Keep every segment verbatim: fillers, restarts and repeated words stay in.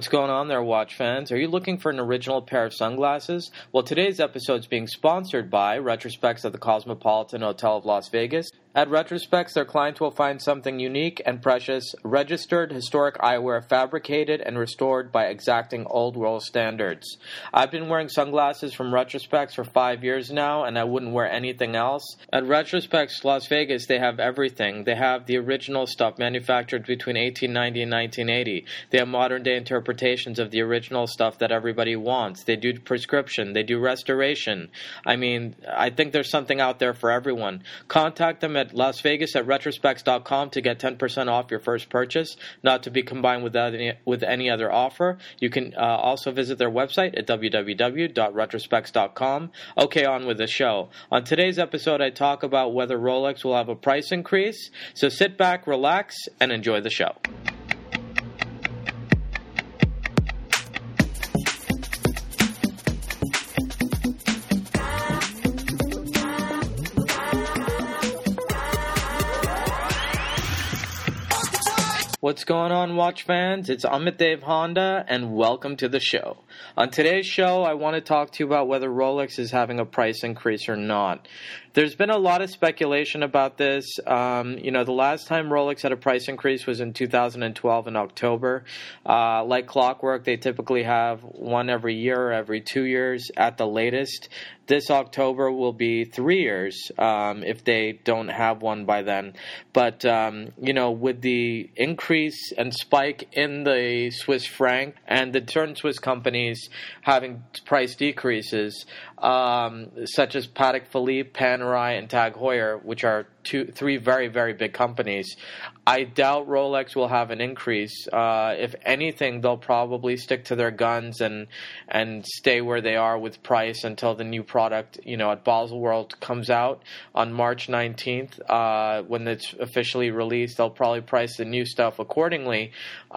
What's going on there, watch fans? Are you looking for an original pair of sunglasses? Well, today's episode is being sponsored by Retrospects at the Cosmopolitan Hotel of Las Vegas. At Retrospects, their clients will find something unique and precious, registered historic eyewear fabricated and restored by exacting old-world standards. I've been wearing sunglasses from Retrospects for five years now, and I wouldn't wear anything else. At Retrospects Las Vegas, they have everything. They have the original stuff manufactured between eighteen ninety and nineteen eighty. They have modern-day interpretations of the original stuff that everybody wants. They do prescription. They do restoration. I mean, I think there's something out there for everyone. Contact them at Las Vegas at retrospects dot com to get ten percent off your first purchase, not to be combined with any, with any other offer. You can uh, also visit their website at w w w dot retrospects dot com. Okay, on with the show. On today's episode, I talk about whether Rolex will have a price increase. So sit back, relax, and enjoy the show. What's going on, watch fans? It's Amit Dev Honda, and welcome to the show. On today's show, I want to talk to you about whether Rolex is having a price increase or not. There's been a lot of speculation about this. Um, you know, the last time Rolex had a price increase was in two thousand twelve in October. Uh, like clockwork, they typically have one every year or every two years at the latest. This October will be three years um, if they don't have one by then. But, um, you know, with the increase and spike in the Swiss franc and the certain Swiss companies having price decreases, um, such as Patek Philippe, Panerai, and Tag Heuer, which are two, three very, very big companies, I doubt Rolex will have an increase. Uh, if anything, they'll probably stick to their guns and and stay where they are with price until the new product, you know, at Baselworld comes out on March nineteenth. Uh, when it's officially released, they'll probably price the new stuff accordingly.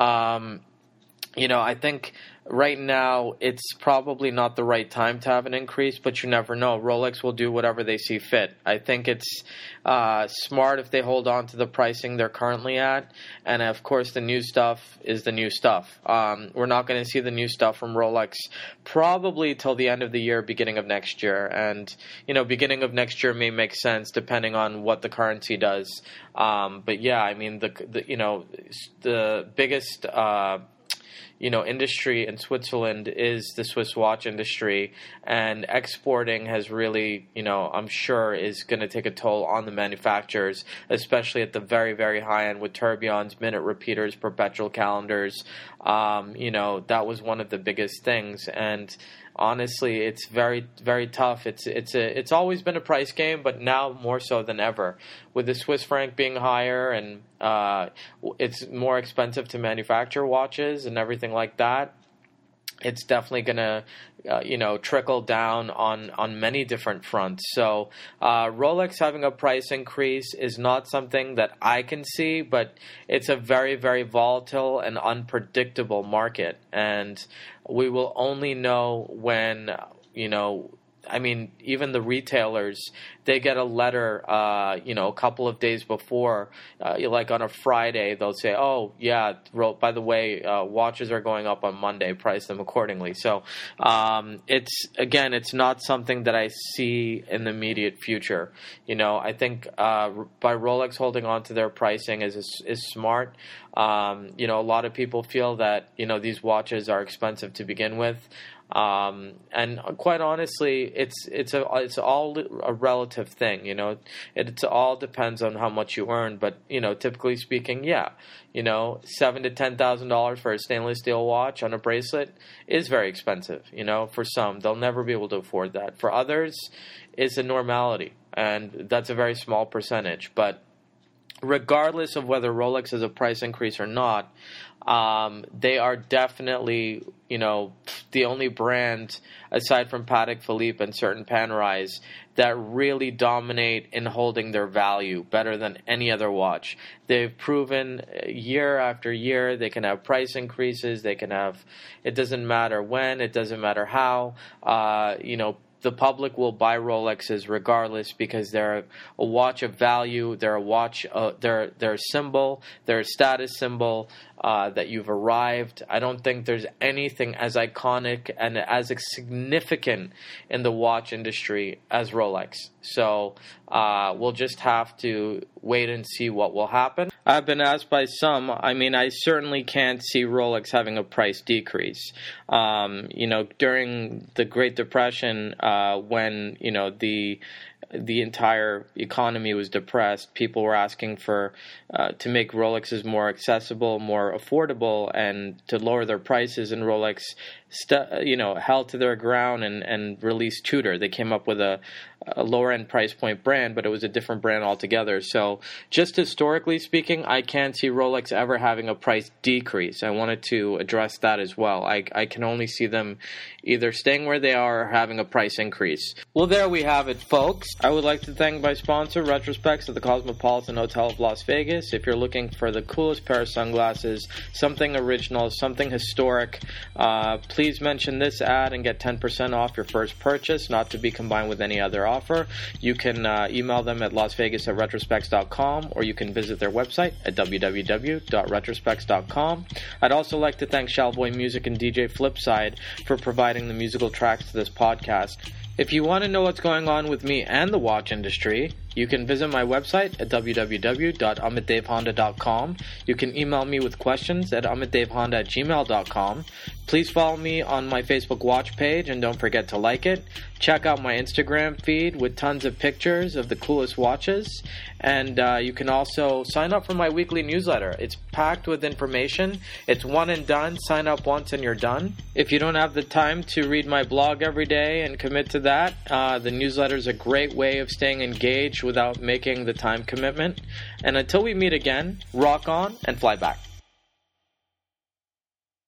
Um, you know, I think right now it's probably not the right time to have an increase, but you never know. Rolex will do whatever they see fit. I think it's uh, smart if they hold on to the pricing they're currently at, and of course the new stuff is the new stuff. Um, we're not going to see the new stuff from Rolex probably till the end of the year, beginning of next year, and you know, beginning of next year may make sense depending on what the currency does. Um, but yeah, I mean the, the you know the biggest Uh, you know, industry in Switzerland is the Swiss watch industry, and exporting has really, you know, I'm sure is going to take a toll on the manufacturers, especially at the very, very high end with tourbillons, minute repeaters, perpetual calendars. Um, you know, that was one of the biggest things, and honestly, it's very, very tough. It's it's a it's always been a price game, but now more so than ever, with the Swiss franc being higher and uh, it's more expensive to manufacture watches and everything like that. It's definitely going to, uh, you know, trickle down on, on many different fronts. So uh, Rolex having a price increase is not something that I can see, but it's a very, very volatile and unpredictable market. And we will only know when, you know, I mean, even the retailers, they get a letter, uh, you know, a couple of days before, uh, like on a Friday, they'll say, oh, yeah, by the way, uh, watches are going up on Monday, price them accordingly. So um, it's, again, it's not something that I see in the immediate future. You know, I think uh, by Rolex holding on to their pricing is, is, is smart. Um, you know, a lot of people feel that, you know, these watches are expensive to begin with. Um, and quite honestly, it's it's a it's all a relative thing, you know. It it's all depends on how much you earn, but you know, typically speaking, yeah, you know, seven to ten thousand dollars for a stainless steel watch on a bracelet is very expensive. You know, for some, they'll never be able to afford that. For others, it's a normality, and that's a very small percentage. But regardless of whether Rolex has a price increase or not, um, they are definitely, you know, the only brand aside from Patek Philippe and certain Panerais that really dominate in holding their value better than any other watch. They've proven year after year they can have price increases. They can have, it doesn't matter when, it doesn't matter how, uh, you know, the public will buy Rolexes regardless because they're a watch of value. They're a watch. Uh, they're they're a symbol. They're a status symbol. uh, that you've arrived. I don't think there's anything as iconic and as significant in the watch industry as Rolex. So uh, we'll just have to wait and see what will happen. I've been asked by some, I mean, I certainly can't see Rolex having a price decrease. Um, you know, during the Great Depression, uh, when, you know, the the entire economy was depressed, people were asking for uh, to make Rolexes more accessible, more affordable, and to lower their prices. And Rolex, st- you know, held to their ground and, and released Tudor. They came up with a, a lower end price point brand, but it was a different brand altogether. So, just historically speaking, I can't see Rolex ever having a price decrease. I wanted to address that as well. I I can only see them either staying where they are or having a price increase. Well, there we have it, folks. I would like to thank my sponsor, Retrospecs at the Cosmopolitan Hotel of Las Vegas. If you're looking for the coolest pair of sunglasses, something original, something historic, uh, please mention this ad and get ten percent off your first purchase, not to be combined with any other offer. You can uh, email them at lasvegas at retrospecs dot com, or you can visit their website at w w w dot retrospecs dot com. I'd also like to thank Shallboy Music and D J Flipside for providing the musical tracks to this podcast. If you want to know what's going on with me and the watch industry, you can visit my website at w w w dot amit dev honda dot com. You can email me with questions at amit dev honda at gmail dot com. Please follow me on my Facebook watch page and don't forget to like it. Check out my Instagram feed with tons of pictures of the coolest watches. And uh, you can also sign up for my weekly newsletter. It's packed with information. It's one and done. Sign up once and you're done. If you don't have the time to read my blog every day and commit to that, uh, the newsletter is a great way of staying engaged without making the time commitment. And until we meet again, rock on and fly back.